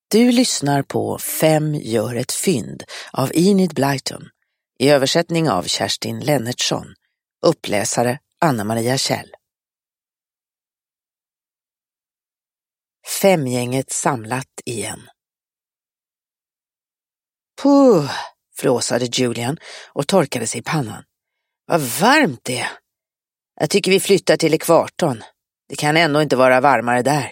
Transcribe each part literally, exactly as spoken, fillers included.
Du lyssnar på Fem gör ett fynd av Enid Blyton i översättning av Kerstin Lennartsson, uppläsare Anna-Maria Kjell. Femgänget samlat igen. Puh, flåsade Julian och torkade sig i pannan. Vad varmt det är. Jag tycker vi flyttar till ekvatorn. Det kan ändå inte vara varmare där.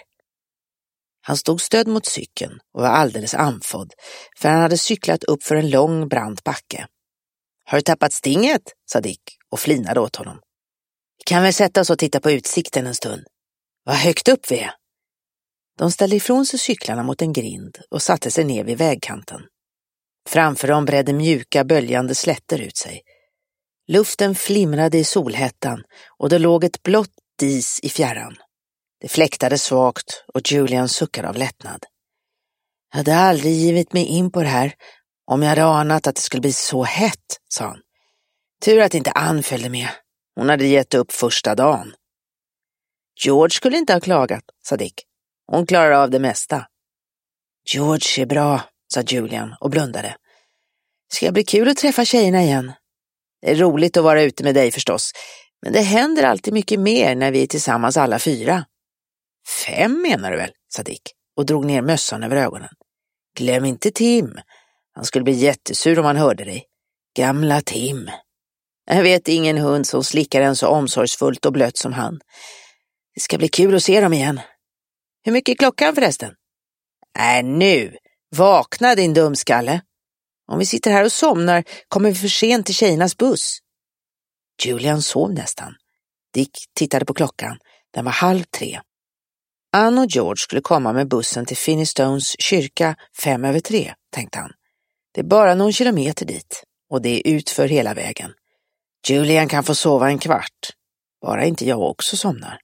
Han stod stödd mot cykeln och var alldeles andfådd, för han hade cyklat upp för en lång brant backe. Har du tappat stinget? Sa Dick och flinade åt honom. Vi kan väl sätta oss och titta på utsikten en stund. Vad högt upp vi är. De ställde ifrån sig cyklarna mot en grind och satte sig ner vid vägkanten. Framför dem bredde mjuka böljande slätter ut sig. Luften flimrade i solhettan och det låg ett blått dis i fjärran. Det fläktade svagt och Julian suckade av lättnad. Jag hade aldrig givit mig in på det här om jag hade anat att det skulle bli så hett, sa han. Tur att inte Ann följde med. Hon hade gett upp första dagen. George skulle inte ha klagat, sa Dick. Hon klarar av det mesta. George är bra, sa Julian och blundade. Ska det bli kul att träffa tjejerna igen? Det är roligt att vara ute med dig förstås, men det händer alltid mycket mer när vi är tillsammans alla fyra. Fem menar du väl, sa Dick och drog ner mössan över ögonen. Glöm inte Tim. Han skulle bli jättesur om han hörde dig. Gamla Tim. Jag vet ingen hund som slickar en så omsorgsfullt och blött som han. Det ska bli kul att se dem igen. Hur mycket är klockan förresten? Äh, nu. Vakna din dumskalle. Om vi sitter här och somnar kommer vi för sent till tjejernas buss. Julian sov nästan. Dick tittade på klockan. Den var halv tre. Ann och George skulle komma med bussen till Finnistones kyrka fem över tre, tänkte han. Det är bara någon kilometer dit och det är ut för hela vägen. Julian kan få sova en kvart. Bara inte jag också somnar.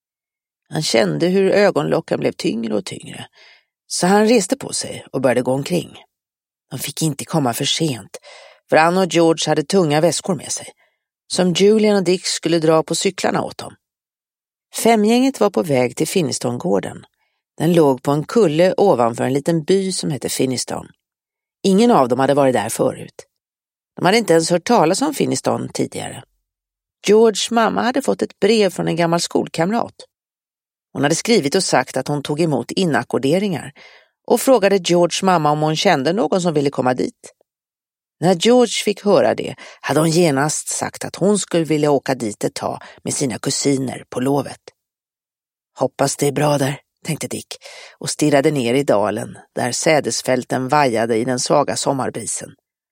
Han kände hur ögonlocken blev tyngre och tyngre. Så han reste på sig och började gå omkring. De fick inte komma för sent, för Ann och George hade tunga väskor med sig, som Julian och Dick skulle dra på cyklarna åt dem. Femgänget var på väg till Finnistongården. Den låg på en kulle ovanför en liten by som hette Finniston. Ingen av dem hade varit där förut. De hade inte ens hört talas om Finniston tidigare. George mamma hade fått ett brev från en gammal skolkamrat. Hon hade skrivit och sagt att hon tog emot inackorderingar och frågade George mamma om hon kände någon som ville komma dit. När George fick höra det hade hon genast sagt att hon skulle vilja åka dit ett tag med sina kusiner på lovet. Hoppas det är bra där, tänkte Dick och stirrade ner i dalen där sädesfälten vajade i den svaga sommarbrisen.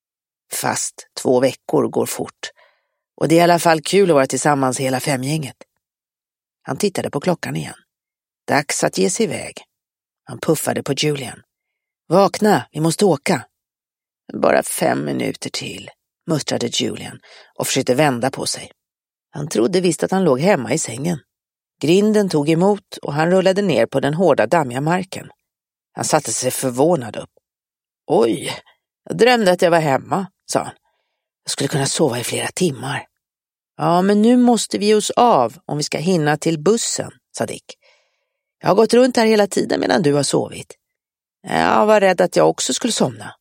Fast två veckor går fort och det är i alla fall kul att vara tillsammans hela femgänget. Han tittade på klockan igen. Dags att ge sig iväg. Han puffade på Julian. Vakna, vi måste åka. Bara fem minuter till, muttrade Julian och försökte vända på sig. Han trodde visst att han låg hemma i sängen. Grinden tog emot och han rullade ner på den hårda dammiga marken. Han satte sig förvånad upp. Oj, jag drömde att jag var hemma, sa han. Jag skulle kunna sova i flera timmar. Ja, men nu måste vi ge oss av om vi ska hinna till bussen, sa Dick. Jag har gått runt här hela tiden medan du har sovit. Jag var rädd att jag också skulle somna.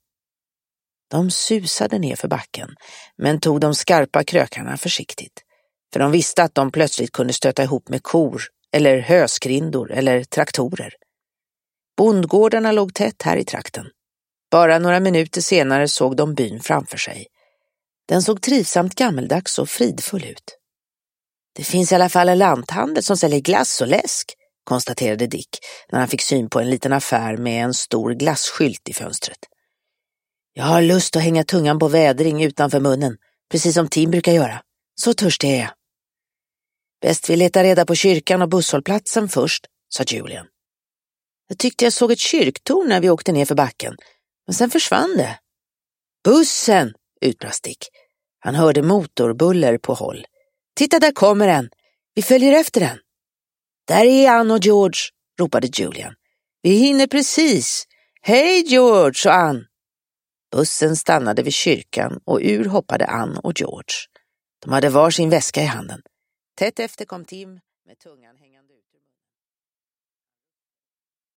De susade ner för backen, men tog de skarpa krökarna försiktigt. För de visste att de plötsligt kunde stöta ihop med kor, eller höskrindor, eller traktorer. Bondgårdarna låg tätt här i trakten. Bara några minuter senare såg de byn framför sig. Den såg trivsamt gammeldags och fridfull ut. Det finns i alla fall en lanthandel som säljer glass och läsk, konstaterade Dick när han fick syn på en liten affär med en stor glasskylt i fönstret. Jag har lust att hänga tungan på vädring utanför munnen, precis som Tim brukar göra. Så törstig är jag. Bäst vi letar reda på kyrkan och busshållplatsen först, sa Julian. Jag tyckte jag såg ett kyrktorn när vi åkte ner för backen, men sen försvann det. Bussen, utbrast Dick. Han hörde motorbuller på håll. Titta, där kommer den. Vi följer efter den. Där är Ann och George, ropade Julian. Vi hinner precis. Hej George och Ann. Bussen stannade vid kyrkan och ur hoppade Ann och George. De hade var sin väska i handen. Tätt efter kom Tim med tungan hängande ut.